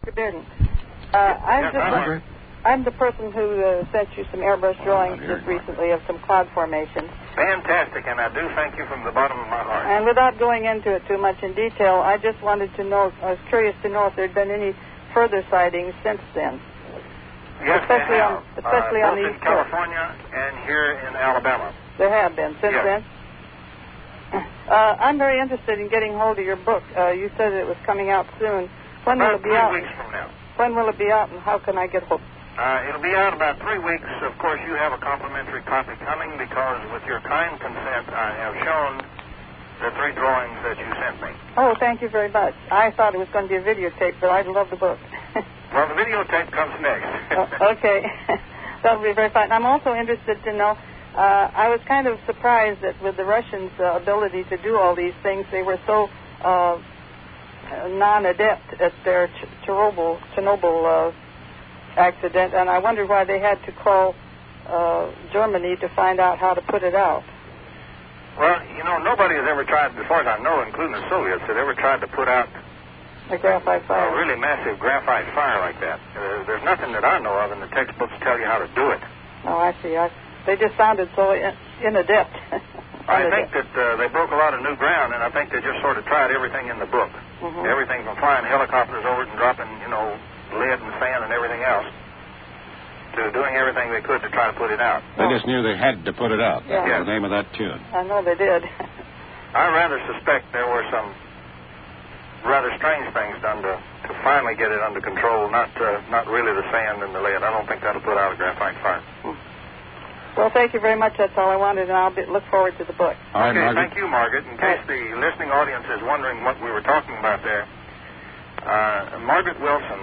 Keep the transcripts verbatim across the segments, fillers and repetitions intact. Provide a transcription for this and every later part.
Mister Bearden. Uh, I'm yes, just I'm, I'm the person who uh, sent you some airbrush drawings just recently of some cloud formations. Fantastic, and I do thank you from the bottom of my heart. And without going into it too much in detail, I just wanted to know, I was curious to know if there had been any further sightings since then. Yes, especially they have. on, especially uh, on both the in East Coast. California and here in Alabama. There have been since yes. then? Uh, I'm very interested in getting hold of your book. Uh, you said it was coming out soon. When about will it be three out? weeks from now. When will it be out, and how can I get hold? Uh, it'll be out about three weeks. Of course, you have a complimentary copy coming because, with your kind consent, I have shown the three drawings that you sent me. Oh, thank you very much. I thought it was going to be a videotape, but I love the book. Well, the videotape comes next. oh, okay. That'll be very fine. I'm also interested to know, uh, I was kind of surprised that with the Russians' uh, ability to do all these things, they were so uh, non-adept at their Ch- Chernobyl, Chernobyl uh, accident, and I wondered why they had to call uh, Germany to find out how to put it out. Well, you know, nobody has ever tried, as far as I know, including the Soviets, had ever tried to put out a graphite fire. A really massive graphite fire like that. Uh, there's nothing that I know of in the textbooks tell you how to do it. Oh, I see. I, they just sounded so in, inadept. I think that uh, they broke a lot of new ground, and I think they just sort of tried everything in the book. Mm-hmm. Everything from flying helicopters over it and dropping, you know, lead and sand and everything else, to doing everything they could to try to put it out. They just knew they had to put it out. That yeah. was the name of that tune. I know they did. I rather suspect there were some rather strange things done to, to finally get it under control, not uh, not really the sand and the lead. I don't think that'll put out a graphite fire. Hmm. Well, thank you very much. That's all I wanted, and I'll be, look forward to the book. All right, okay, Margaret. thank you, Margaret. In case the listening audience is wondering what we were talking about there, uh, Margaret Wilson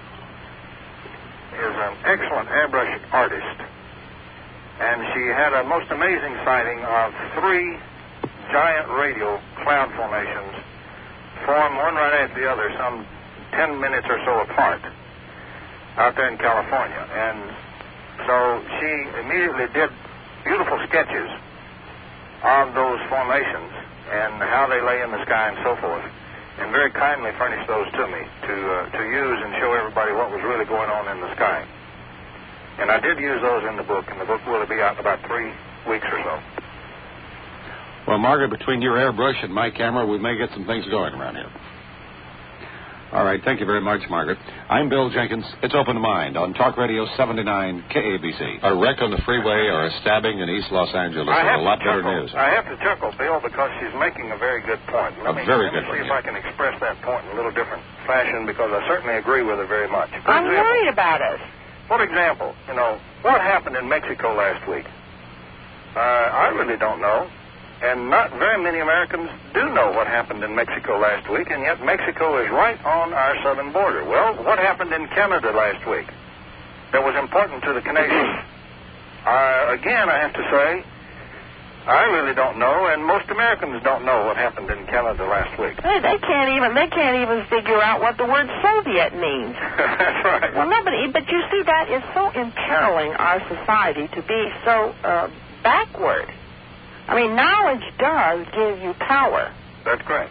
is an excellent airbrush artist, and she had a most amazing sighting of three giant radial cloud formations form one right after the other, some ten minutes or so apart, out there in California. And so she immediately did beautiful sketches of those formations and how they lay in the sky and so forth, and very kindly furnished those to me to uh, to use and show everybody what was really going on in the sky. And I did use those in the book, and the book will be out in about three weeks or so. Well, Margaret, between your airbrush and my camera, we may get some things going around here. All right, thank you very much, Margaret. I'm Bill Jenkins. It's Open Mind on Talk Radio seventy-nine K A B C. A wreck on the freeway or a stabbing in East Los Angeles is a lot better news. I have to chuckle, Bill, because she's making a very good point. Let a me, very let good me see point. if I can express that point in a little different fashion, because I certainly agree with her very much. For I'm example, worried about us. For example, you know, what happened in Mexico last week? Uh, I really don't know. And not very many Americans do know what happened in Mexico last week, and yet Mexico is right on our southern border. Well, what happened in Canada last week that was important to the Canadians? Uh, again, I have to say, I really don't know, and most Americans don't know what happened in Canada last week. They, they can't even they can't even figure out what the word Soviet means. That's right. Well, nobody. But you see, that is so imperiling our society to be so uh, backward. I mean, knowledge does give you power. That's correct.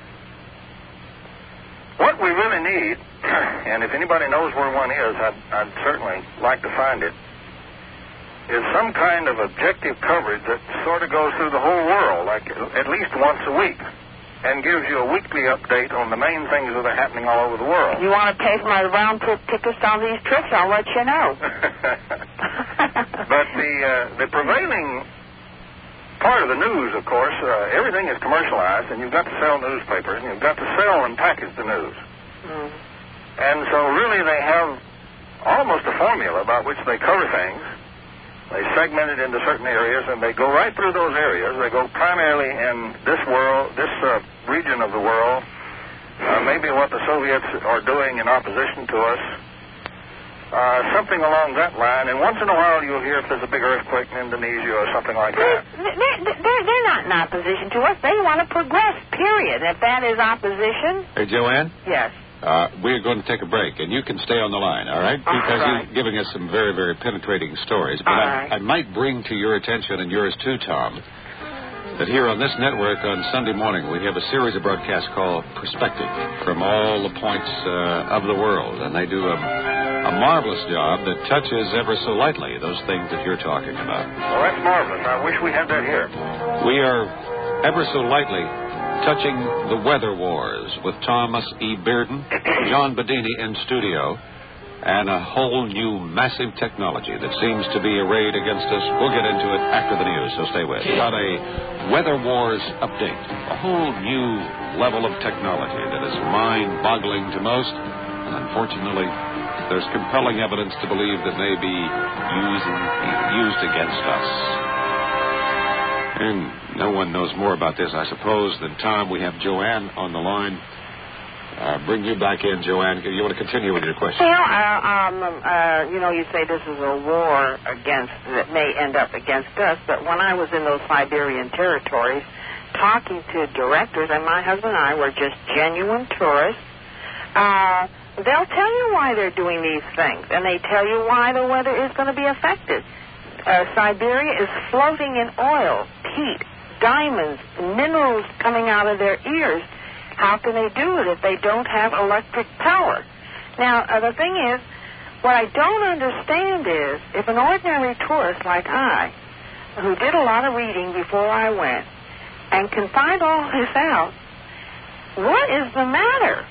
What we really need, and if anybody knows where one is, I'd, I'd certainly like to find it, is some kind of objective coverage that sort of goes through the whole world, like at least once a week, and gives you a weekly update on the main things that are happening all over the world. You want to pay for my round-trip tickets on these trips? I'll let you know. But the uh, the prevailing part of the news, of course, uh, everything is commercialized, and you've got to sell newspapers, and you've got to sell and package the news. Mm. And so really they have almost a formula about which they cover things. They segment it into certain areas, and they go right through those areas. They go primarily in this world, this uh, region of the world, uh, maybe what the Soviets are doing in opposition to us, Uh, something along that line, and once in a while you'll hear if there's a big earthquake in Indonesia or something like that. They're, they're, they're not in opposition to us. They want to progress, period. If that is opposition... Hey, Joanne? Yes. Uh, we're going to take a break, and you can stay on the line, all right? All Because right. you're giving us some very, very penetrating stories. But All I, right. I might bring to your attention, and yours too, Tom, that here on this network on Sunday morning we have a series of broadcasts called Perspective from all the points uh, of the world. And they do a, a marvelous job that touches ever so lightly those things that you're talking about. Well, that's marvelous. I wish we had that here. We are ever so lightly touching the weather wars with Thomas E. Bearden, John Bedini in studio, and a whole new massive technology that seems to be arrayed against us. We'll get into it after the news, so stay with us. Got a Weather Wars update, a whole new level of technology that is mind-boggling to most, and unfortunately, there's compelling evidence to believe that may be used, used against us. And no one knows more about this, I suppose, than Tom. We have Joanne on the line. Uh, bring you back in, Joanne. You want to continue with your question? Well, uh, um, uh, you know, you say this is a war against that may end up against us, but when I was in those Siberian territories talking to directors, and my husband and I were just genuine tourists, uh, they'll tell you why they're doing these things, and they tell you why the weather is going to be affected. Uh, Siberia is floating in oil, heat, diamonds, minerals coming out of their ears. How can they do it if they don't have electric power? Now, uh, the thing is, what I don't understand is, if an ordinary tourist like I, who did a lot of reading before I went, and can find all this out, what is the matter?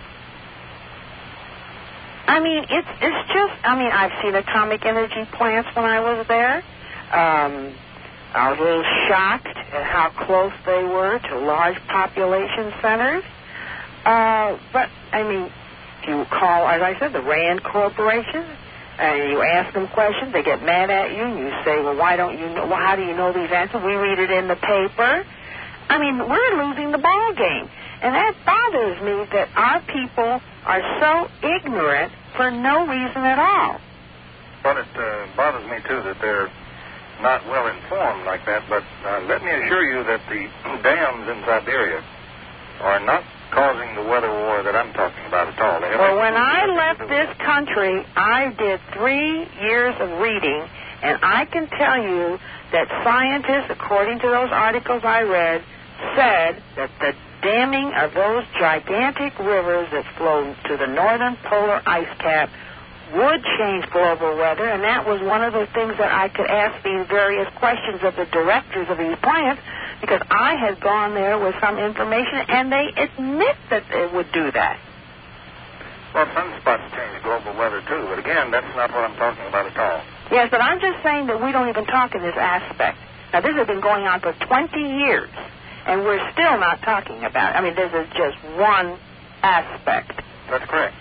I mean, it's it's just, I mean, I've seen atomic energy plants when I was there. Um... I was a little shocked at how close they were to large population centers. Uh, but, I mean, if you call, as I said, the RAND Corporation, and you ask them questions, they get mad at you, and you say, well, why don't you know, well, how do you know these answers? We read it in the paper. I mean, we're losing the ball game. And that bothers me that our people are so ignorant for no reason at all. Well, it uh, bothers me, too, that they're not well informed like that, but uh, let me assure you that the dams in Siberia are not causing the weather war that I'm talking about at all. Well, when I left this country, I did three years of reading, and I can tell you that scientists, according to those articles I read, said that the damming of those gigantic rivers that flow to the northern polar ice cap would change global weather, and that was one of the things that I could ask these various questions of the directors of these plants, because I had gone there with some information, and they admit that they would do that. Well, sunspots change global weather, too, but again, that's not what I'm talking about at all. Yes, but I'm just saying that we don't even talk in this aspect. Now, this has been going on for twenty years, and we're still not talking about it. I mean, this is just one aspect. That's correct.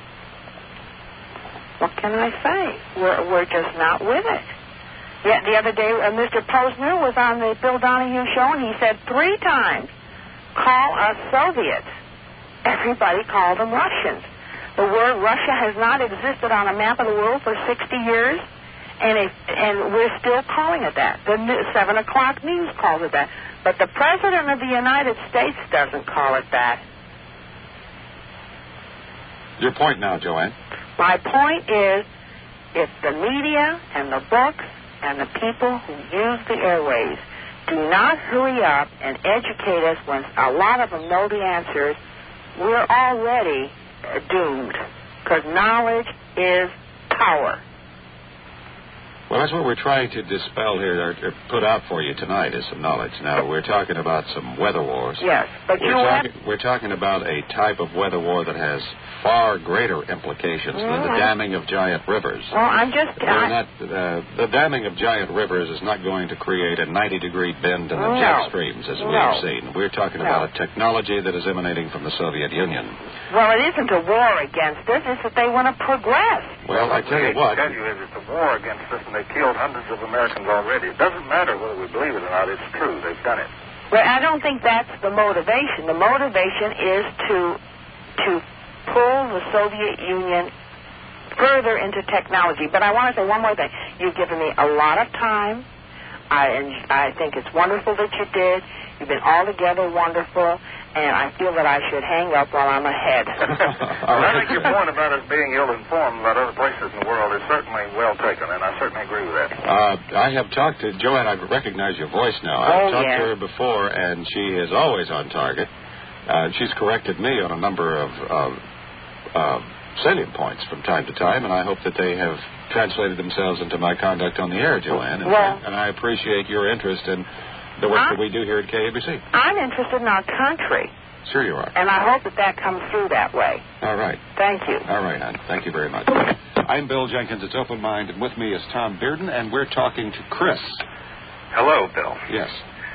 What can I say? We're, we're just not with it. Yet the other day, uh, Mister Posner was on the Bill Donahue show, and he said three times, call us Soviets. Everybody called them Russians. The word Russia has not existed on a map of the world for sixty years, and it, and we're still calling it that. The new, seven o'clock news calls it that. But the President of the United States doesn't call it that. Your point now, Joanne. My point is, if the media and the books and the people who use the airways do not hurry up and educate us when a lot of them know the answers, we're already doomed, because knowledge is power. Well, that's what we're trying to dispel here, or, or put out for you tonight, is some knowledge. Now, we're talking about some weather wars. Yes, but we're you know talking, We're talking about a type of weather war that has far greater implications mm-hmm. than the damming of giant rivers. Well, I'm just... I, not, uh, the damming of giant rivers is not going to create a ninety-degree bend in the no. jet streams, as no. we've seen. We're talking no. about a technology that is emanating from the Soviet Union. Well, it isn't a war against us. It's that they want to progress. Well, I tell you what... What I tell you is it's a war against us, and they killed hundreds of Americans already. It doesn't matter whether we believe it or not. It's true. They've done it. Well, I don't think that's the motivation. The motivation is to to pull the Soviet Union further into technology. But I want to say one more thing. You've given me a lot of time. I, and I think it's wonderful that you did. You've been altogether wonderful. and I feel that I should hang up while I'm ahead. Well, I think your point about us being ill-informed about other places in the world is certainly well taken, and I certainly agree with that. Uh, I have talked to Joanne. I recognize your voice now. I've Oh, talked yeah. to her before, and she is always on target. Uh, she's corrected me on a number of uh, uh, salient points from time to time, and I hope that they have translated themselves into my conduct on the air, Joanne. And, Well, and I appreciate your interest in the work I, that we do here at K A B C. I'm interested in our country, Sure you are. and I hope that that comes through that way. All right. Thank you. All right, hon. Thank you very much. I'm Bill Jenkins. It's Open Mind, and with me is Tom Bearden, and we're talking to Chris. Hello, Bill. Yes.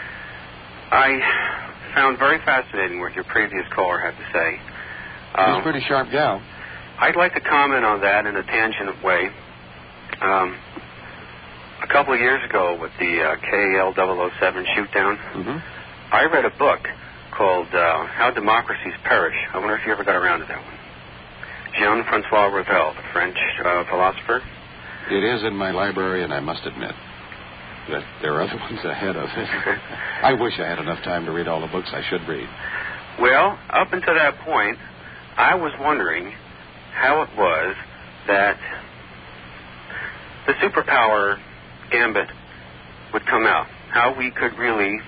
I found very fascinating what your previous caller had to say. She's Um, a pretty sharp gal. I'd like to comment on that in a tangent way. Um, a couple of years ago with the uh, K A L double oh seven shoot-down, Mm-hmm. I read a book called uh, How Democracies Perish. I wonder if you ever got around to that one. Jean-Francois Revel, the French uh, philosopher. It is in my library, and I must admit that there are other ones ahead of it. I wish I had enough time to read all the books I should read. Well, up until that point, I was wondering how it was that the superpower gambit would come out, how we could really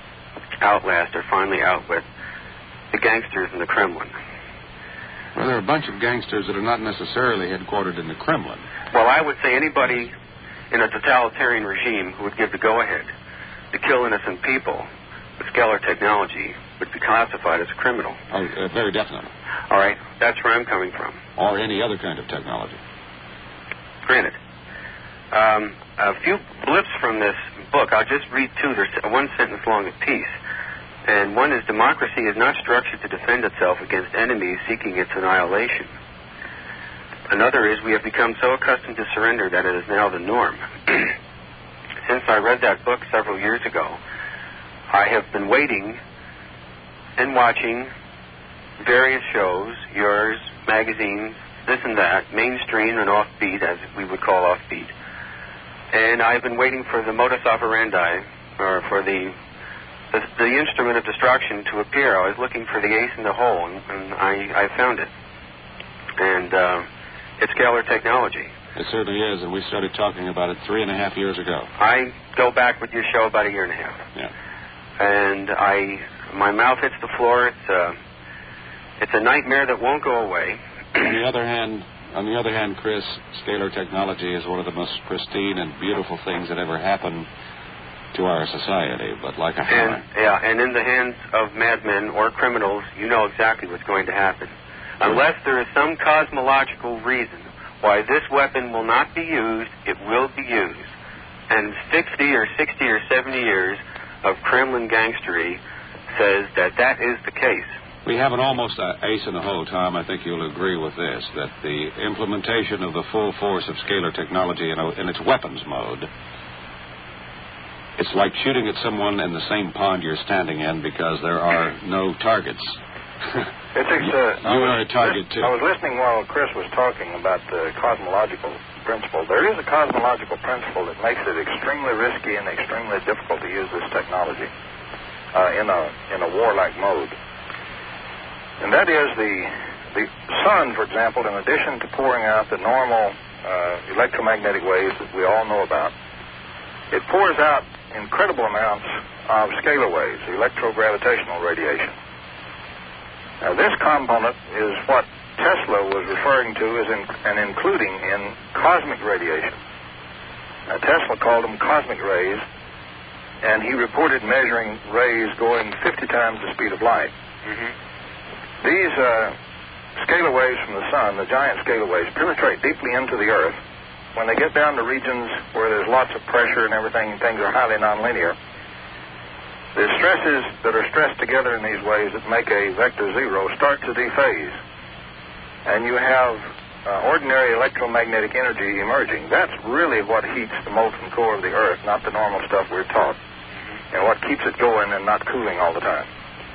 outlast or finally outwit the gangsters in the Kremlin. Well, there are a bunch of gangsters that are not necessarily headquartered in the Kremlin. Well, I would say anybody in a totalitarian regime who would give the go-ahead to kill innocent people with scalar technology would be classified as a criminal. Oh, uh, very definitely. All right, that's where I'm coming from. Or any other kind of technology. Granted. Um, a few blips from this book. I'll just read two. There's one sentence long apiece. And one is, democracy is not structured to defend itself against enemies seeking its annihilation. Another is, we have become so accustomed to surrender that it is now the norm. Since I read that book several years ago, I have been waiting and watching various shows, yours, magazines, this and that, mainstream and offbeat, as we would call offbeat. And I've been waiting for the modus operandi, or for the the, the instrument of destruction to appear. I was looking for the ace in the hole, and, and I, I found it. And uh, it's scalar technology. It certainly is, and we started talking about it three and a half years ago. I go back with your show about a year and a half. Yeah. And I, my mouth hits the floor. It's a, it's a nightmare that won't go away. On the other hand, on the other hand, Chris, scalar technology is one of the most pristine and beautiful things that ever happened to our society. But like a hammer. And, yeah, and in the hands of madmen or criminals, you know exactly what's going to happen. Unless there is some cosmological reason why this weapon will not be used, it will be used. And fifty or sixty or seventy years of Kremlin gangstery says that that is the case. We have an almost uh, ace in the hole, Tom. I think you'll agree with this, that the implementation of the full force of scalar technology in, a, in its weapons mode, it's like shooting at someone in the same pond you're standing in because there are no targets. It's ex- uh, you are a target, too. I was listening while Chris was talking about the cosmological principle. There is a cosmological principle that makes it extremely risky and extremely difficult to use this technology uh, in a in a warlike mode. And that is the the sun, for example, in addition to pouring out the normal uh, electromagnetic waves that we all know about, it pours out incredible amounts of scalar waves, electrogravitational radiation. Now, this component is what Tesla was referring to as in, and including in cosmic radiation. Now, Tesla called them cosmic rays, and he reported measuring rays going fifty times the speed of light. Mm-hmm. These uh, scalar waves from the sun, the giant scalar waves, penetrate deeply into the Earth. When they get down to regions where there's lots of pressure and everything, and things are highly nonlinear, the stresses that are stressed together in these waves that make a vector zero start to dephase. And you have uh, ordinary electromagnetic energy emerging. That's really what heats the molten core of the Earth, not the normal stuff we're taught, and what keeps it going and not cooling all the time.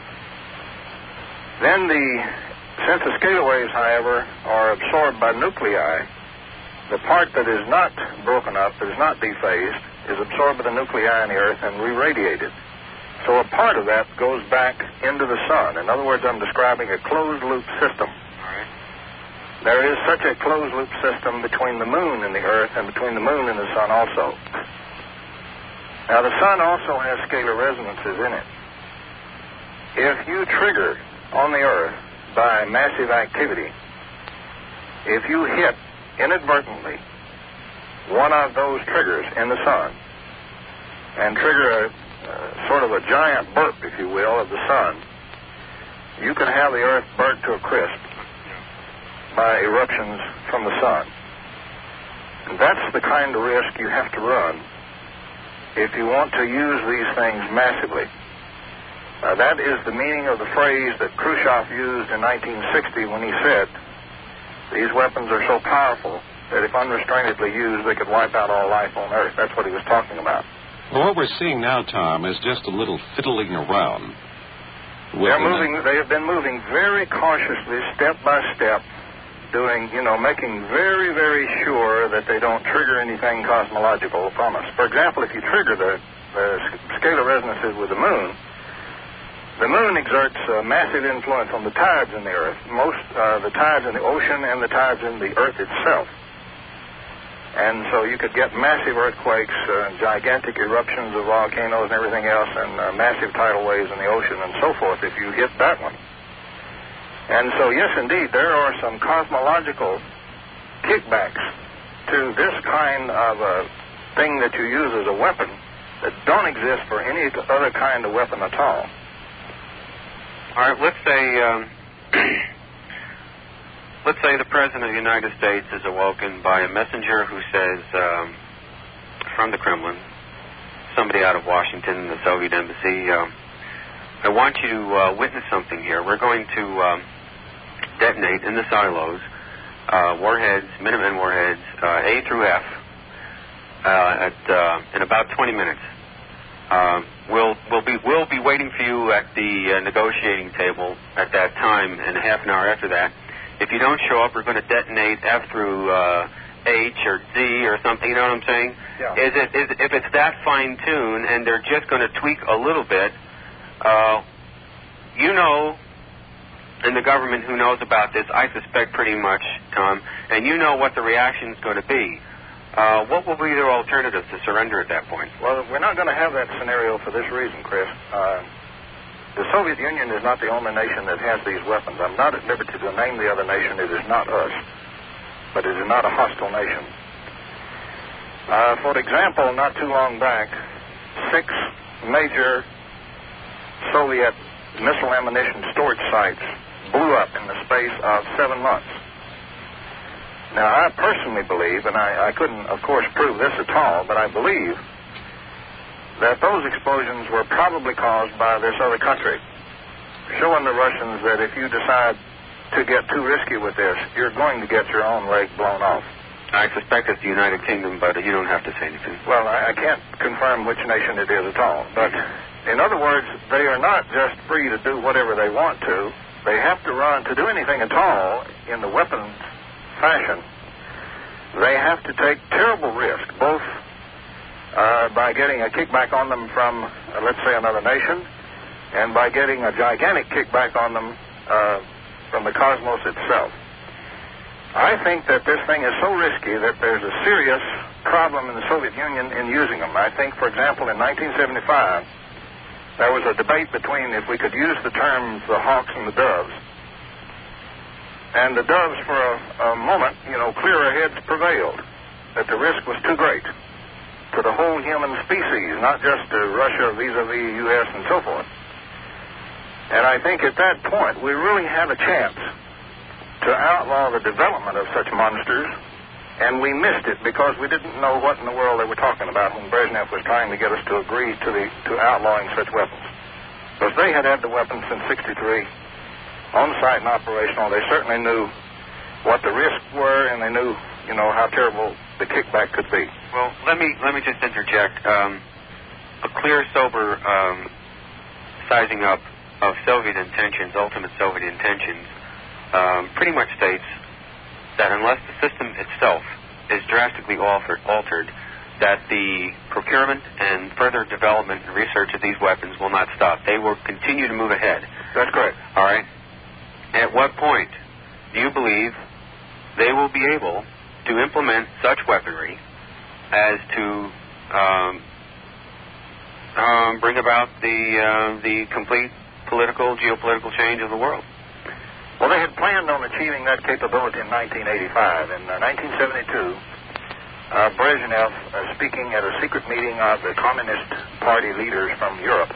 Then the, since the scalar waves, however, are absorbed by nuclei, the part that is not broken up, that is not dephased, is absorbed by the nuclei in the Earth and re-radiated. So a part of that goes back into the sun. In other words, I'm describing a closed-loop system. All right. There is such a closed-loop system between the moon and the Earth and between the moon and the sun also. Now, the sun also has scalar resonances in it. If you trigger on the Earth by massive activity, if you hit inadvertently one of those triggers in the sun and trigger a uh, sort of a giant burp, if you will, of the sun, you can have the Earth burnt to a crisp by eruptions from the sun. And that's the kind of risk you have to run if you want to use these things massively. Uh, that is the meaning of the phrase that Khrushchev used in nineteen sixty when he said, these weapons are so powerful that if unrestrainedly used, they could wipe out all life on Earth. That's what he was talking about. Well, what we're seeing now, Tom, is just a little fiddling around. They're moving, the... they have been moving very cautiously, step by step, doing, you know, making very, very sure that they don't trigger anything cosmological from us. For example, if you trigger the, the scalar resonances with the moon, the moon exerts a massive influence on the tides in the Earth, most uh, the tides in the ocean and the tides in the Earth itself. And so you could get massive earthquakes, uh, gigantic eruptions of volcanoes and everything else, and uh, massive tidal waves in the ocean and so forth if you hit that one. And so, yes, indeed, there are some cosmological kickbacks to this kind of a thing that you use as a weapon that don't exist for any other kind of weapon at all. All right, let's say, um, let's say the President of the United States is awoken by a messenger who says, um, from the Kremlin, somebody out of Washington, the Soviet embassy, uh, I want you to uh, witness something here. We're going to um, detonate in the silos uh, warheads, Minuteman warheads, uh, A through F, uh, at uh, in about twenty minutes. Uh, we'll we'll be we'll be waiting for you at the uh, negotiating table at that time, and a half an hour after that. If you don't show up, we're going to detonate F through uh, H or Z or something. You know what I'm saying? Yeah. Is it is if it's that fine tuned and they're just going to tweak a little bit, uh, you know, and the government who knows about this, I suspect pretty much, Tom, and you know what the reaction is going to be. Uh, what will be their alternative to surrender at that point? Well, we're not going to have that scenario for this reason, Chris. Uh, the Soviet Union is not the only nation that has these weapons. I'm not at liberty to name the other nation. It is not us, but it is not a hostile nation. Uh, for example, not too long back, six major Soviet missile ammunition storage sites blew up in the space of seven months. Now, I personally believe, and I, I couldn't, of course, prove this at all, but I believe that those explosions were probably caused by this other country, showing the Russians that if you decide to get too risky with this, you're going to get your own leg blown off. I suspect it's the United Kingdom, but you don't have to say anything. Well, I, I can't confirm which nation it is at all, but in other words, they are not just free to do whatever they want to. They have to run, to do anything at all in the weapons fashion, they have to take terrible risk, both uh, by getting a kickback on them from, uh, let's say, another nation, and by getting a gigantic kickback on them uh, from the cosmos itself. I think that this thing is so risky that there's a serious problem in the Soviet Union in using them. I think, for example, in nineteen seventy-five, there was a debate between if we could use the terms the hawks and the doves. And the doves, for a, a moment, you know, clearer heads prevailed, that the risk was too great to the whole human species, not just to Russia vis-a-vis U S and so forth. And I think at that point, we really had a chance to outlaw the development of such monsters, and we missed it because we didn't know what in the world they were talking about when Brezhnev was trying to get us to agree to the to outlawing such weapons. Because they had had the weapons since sixty-three. On site and operational, they certainly knew what the risks were, and they knew, you know, how terrible the kickback could be. Well, let me let me just interject. Um, a clear, sober um, sizing up of Soviet intentions, ultimate Soviet intentions, um, pretty much states that unless the system itself is drastically altered, altered, that the procurement and further development and research of these weapons will not stop. They will continue to move ahead. That's correct. All right. At what point do you believe they will be able to implement such weaponry as to um, um, bring about the uh, the complete political, geopolitical change of the world? Well, they had planned on achieving that capability in nineteen eighty-five. In uh, nineteen seventy-two, uh, Brezhnev, uh, speaking at a secret meeting of the Communist Party leaders from Europe,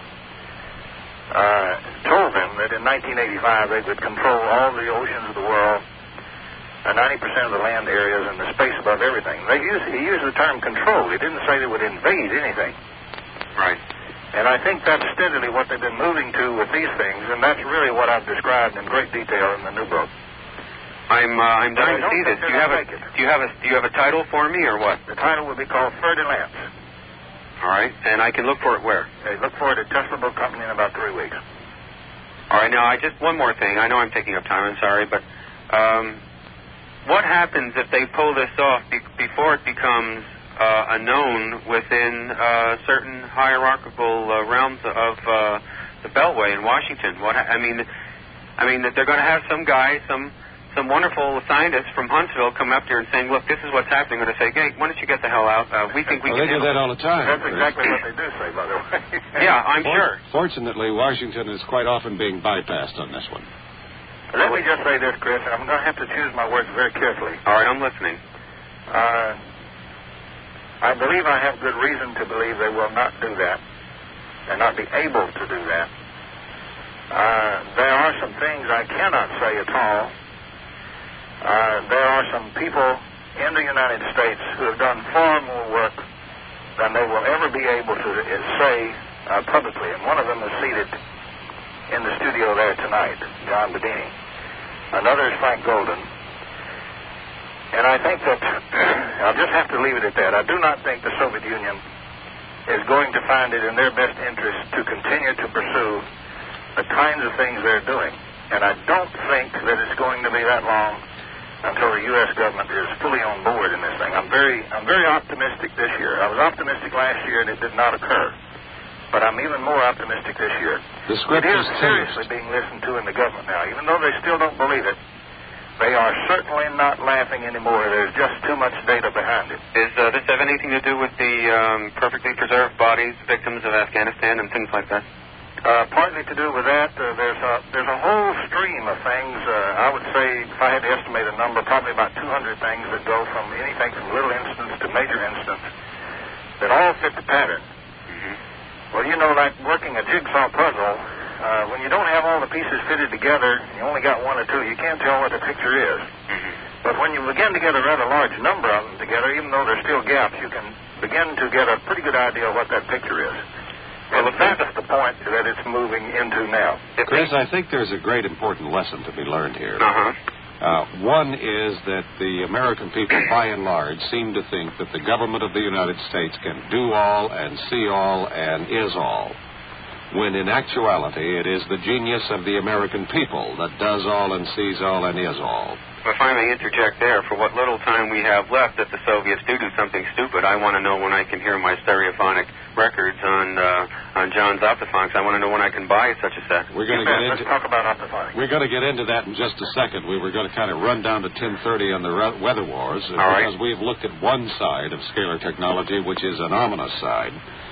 uh, told them that in nineteen eighty-five they would control all the oceans of the world, uh, ninety percent of the land areas, and the space above everything. They used, he used the term control. He didn't say they would invade anything. Right. And I think that's steadily what they've been moving to with these things, and that's really what I've described in great detail in the new book. I'm uh, I'm dying to see this. Do you have a do you have a do you have a title for me or what? The title will be called Fer-de-Lance. All right, and I can look for it where? Okay, look for it at Tesla Book Company in about three weeks. All right, now I just one more thing. I know I'm taking up time. I'm sorry, but um, what happens if they pull this off be- before it becomes Uh, a known within uh, certain hierarchical uh, realms of uh, the Beltway in Washington? What ha- I mean, I mean that they're going to have some guy, some some wonderful scientist from Huntsville come up here and saying, "Look, this is what's happening." They're going to say, "Hey, why don't you get the hell out? Uh, we think we well, can." They do that all the time. That's exactly what they do say, by the way. Yeah, I'm For- sure. Fortunately, Washington is quite often being bypassed on this one. Let me just say this, Chris, and I'm going to have to choose my words very carefully. All right, I'm listening. Uh, I believe I have good reason to believe they will not do that and not be able to do that. Uh, there are some things I cannot say at all. Uh, there are some people in the United States who have done far more work than they will ever be able to say uh, publicly, and one of them is seated in the studio there tonight, John Bedini. Another is Frank Golden. And I think that I'll just have to leave it at that. I do not think the Soviet Union is going to find it in their best interest to continue to pursue the kinds of things they're doing. And I don't think that it's going to be that long until the U S government is fully on board in this thing. I'm very, I'm very optimistic this year. I was optimistic last year, and it did not occur. But I'm even more optimistic this year. The script it is is seriously being listened to in the government now, even though they still don't believe it. They are certainly not laughing anymore. There's just too much data behind it. Does uh, this have anything to do with the um, perfectly preserved bodies, victims of Afghanistan, and things like that? Uh, partly to do with that. Uh, there's a there's a whole stream of things. Uh, I would say, if I had to estimate a number, probably about two hundred things that go from anything from little instance to major instance that all fit the pattern. Mm-hmm. Well, you know, like working a jigsaw puzzle. Uh, when you don't have all the pieces fitted together, you only got one or two, you can't tell what the picture is. Mm-hmm. But when you begin to get a rather large number of them together, even though there's still gaps, you can begin to get a pretty good idea of what that picture is. Well, and that's the point that it's moving into now. Chris, I think there's a great important lesson to be learned here. Uh-huh. Uh, one is that the American people, by and large, seem to think that the government of the United States can do all and see all and is all, when in actuality it is the genius of the American people that does all and sees all and is all. If I may interject there, for what little time we have left, if the Soviets do do something stupid, I want to know when I can hear my stereophonic records on uh, on John's Optophonics. I want to know when I can buy such a set. We're going to get into. Let's talk about Optophonics. We're going to get into that in just a second. We were going to kind of run down to ten thirty on the re- weather wars uh, All because right. we've looked at one side of scalar technology, which is an ominous side.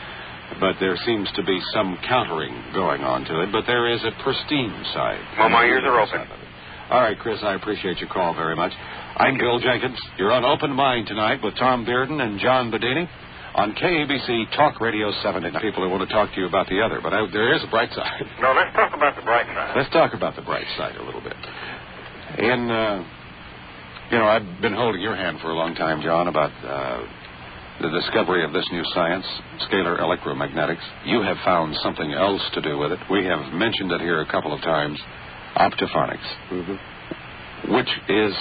But there seems to be some countering going on to it. But there is a pristine side. Well, my ears are open. All right, Chris, I appreciate your call very much. I'm Bill Jenkins. You're on Open Mind tonight with Tom Bearden and John Bedini on K A B C Talk Radio seventy-nine. People who want to talk to you about the other, but I, there is a bright side. No, let's talk about the bright side. Let's talk about the bright side a little bit. In, uh, you know, I've been holding your hand for a long time, John, about uh, the discovery of this new science, scalar electromagnetics. You have found something else to do with it. We have mentioned it here a couple of times, optophonics, mm-hmm. which is,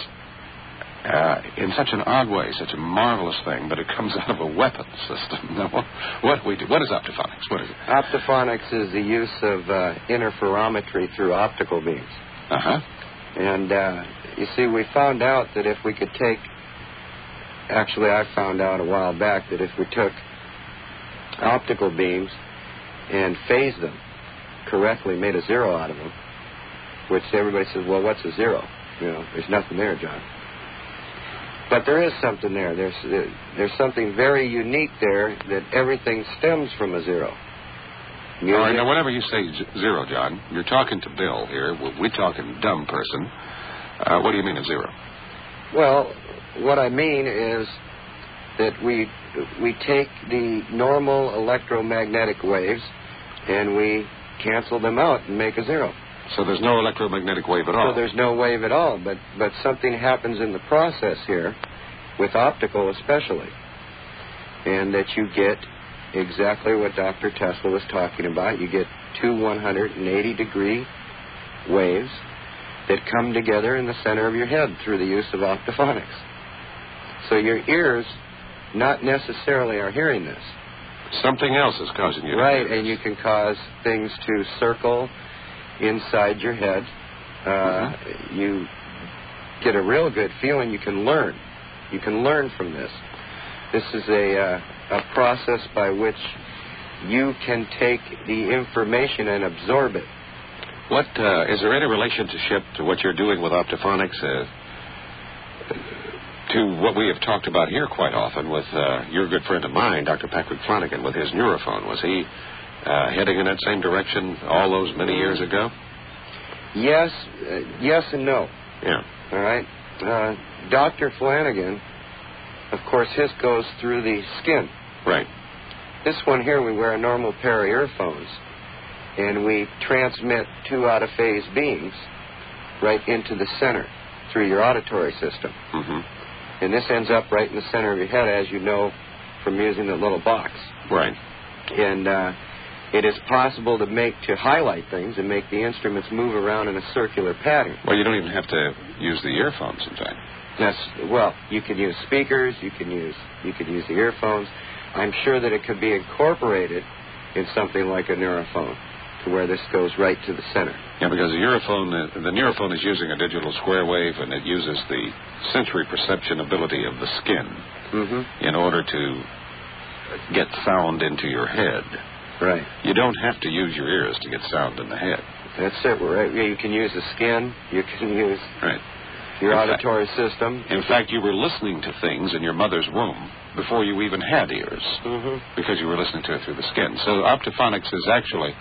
uh, in such an odd way, such a marvelous thing, but it comes out of a weapon system. Now, what, what we do? What is optophonics? What is it? Optophonics is the use of uh, interferometry through optical beams. Uh-huh. And, uh, you see, we found out that if we could take actually, I found out a while back that if we took optical beams and phased them correctly, made a zero out of them, which everybody says, well, what's a zero? You know, there's nothing there, John. But there is something there. There's uh, there's something very unique there, that everything stems from a zero. Music. All right, now, whenever you say z- zero, John, you're talking to Bill here. We're, we're talking dumb person. Uh, what do you mean a zero? Well, what I mean is that we we take the normal electromagnetic waves and we cancel them out and make a zero. So there's no electromagnetic wave at all? So there's no wave at all, but, but something happens in the process here, with optical especially, and that you get exactly what Doctor Tesla was talking about. You get two one hundred eighty degree waves that come together in the center of your head through the use of optophonics. So your ears not necessarily are hearing this. Something else is causing you to Right, hear and this. you can cause things to circle inside your head. Uh, mm-hmm. You get a real good feeling. You can learn. You can learn from this. This is a, uh, a process by which you can take the information and absorb it. What uh, is there any relationship to what you're doing with optophonics uh, to what we have talked about here quite often with uh, your good friend of mine, Doctor Patrick Flanagan, with his neurophone? Was he uh, heading in that same direction all those many years ago? Yes, uh, yes and no. Yeah. All right. Uh, Doctor Flanagan, of course, his goes through the skin. Right. This one here, we wear a normal pair of earphones, and we transmit two out-of-phase beams right into the center through your auditory system. Mm-hmm. And this ends up right in the center of your head, as you know from using the little box. Right. And uh, it is possible to make, to highlight things and make the instruments move around in a circular pattern. Well, you don't even have to use the earphones, in fact. That's, well, you can use speakers, you can use, you could use the earphones. I'm sure that it could be incorporated in something like a neurophone, to where this goes right to the center. Yeah, because the neurophone, uh, the neurophone is using a digital square wave, and it uses the sensory perception ability of the skin mm-hmm. in order to get sound into your head. Right. You don't have to use your ears to get sound in the head. That's it. Right. Yeah, you can use the skin. You can use right. your in auditory fact, system. In fact, you were listening to things in your mother's womb before you even had ears, mm-hmm. because you were listening to it through the skin. So optophonics is actually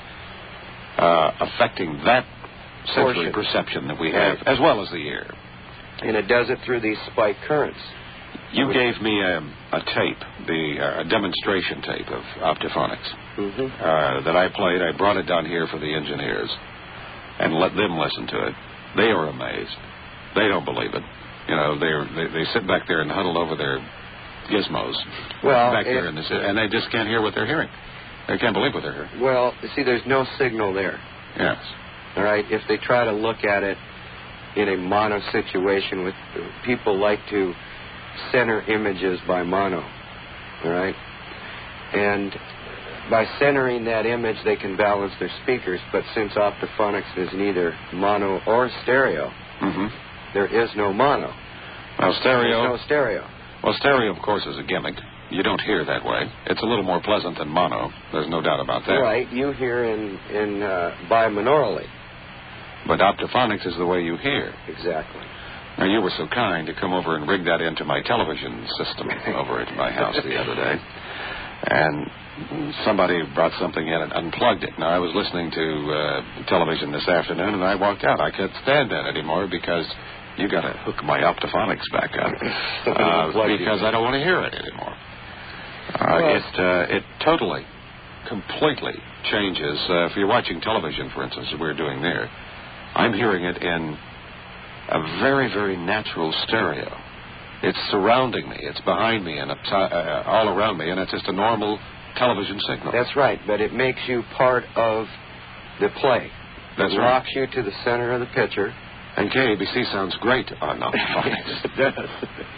uh, affecting that sensory Portion. perception that we have, right. as well as the ear. And it does it through these spike currents. You Which, gave me a, a tape, the uh, a demonstration tape of optophonics mm-hmm. uh, that I played. I brought it down here for the engineers and let them listen to it. They are amazed. They don't believe it. You know, they're, they they sit back there and huddle over their gizmos well, back it, there, in this, and they just can't hear what they're hearing. They can't believe what they're hearing. Well, see, there's no signal there. Yes. All right. If they try to look at it in a mono situation, with people like to center images by mono. All right. And by centering that image, they can balance their speakers. But since optophonics is neither mono or stereo, mm-hmm. there is no mono. Well, stereo. There's no stereo. Well, stereo, of course, is a gimmick. You don't hear that way. It's a little more pleasant than mono. There's no doubt about that. Right. You hear in in uh, bimonorally. But optophonics is the way you hear. Exactly. Now, you were so kind to come over and rig that into my television system over at my house the other day. And somebody brought something in and unplugged it. Now, I was listening to uh, television this afternoon, and I walked out. I couldn't stand that anymore because you got to hook my optophonics back up uh, because I don't want to hear it anymore. Uh, well, it uh, it totally, completely changes. Uh, if you're watching television, for instance, as we're doing there, I'm hearing it in a very, very natural stereo. It's surrounding me. It's behind me and upside, uh, all around me, and it's just a normal television signal. That's right, but it makes you part of the play. That's it right. locks you to the center of the picture. And K A B C sounds great on optophonics. It does.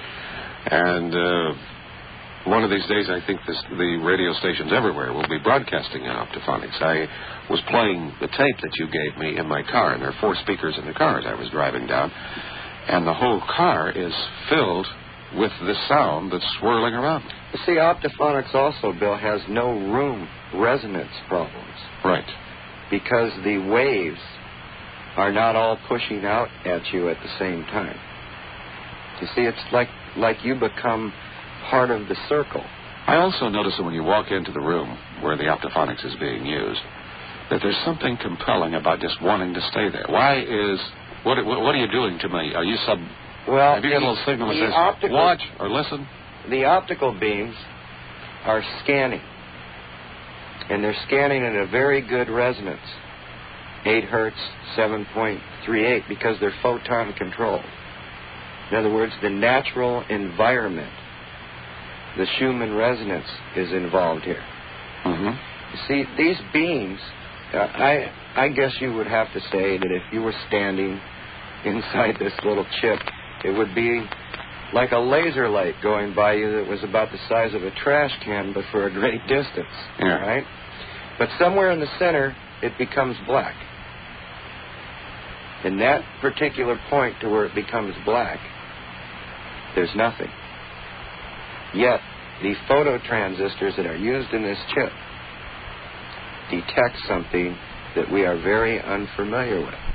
And uh, one of these days, I think this, the radio stations everywhere will be broadcasting in optophonics. I was playing the tape that you gave me in my car, and there are four speakers in the car as I was driving down, and the whole car is filled with the sound that's swirling around. You see, optophonics also, Bill, has no room resonance problems. Right. Because the waves are not all pushing out at you at the same time. You see, it's like like you become part of the circle. I also notice that when you walk into the room where the optophonics is being used, that there's something compelling about just wanting to stay there. Why is... What, what are you doing to me? Are you sub... Well, have you got a little signal that says, optical, watch or listen? The optical beams are scanning. And they're scanning at a very good resonance. eight hertz, seven point three eight, because they're photon controlled. In other words, the natural environment, the Schumann resonance, is involved here. Mm-hmm. You see, these beams, uh, I, I guess you would have to say that if you were standing inside this little chip, it would be like a laser light going by you that was about the size of a trash can, but for a great distance. Yeah. Right? But somewhere in the center, it becomes black. In that particular point to where it becomes black, there's nothing. Yet, the phototransistors that are used in this chip detect something that we are very unfamiliar with.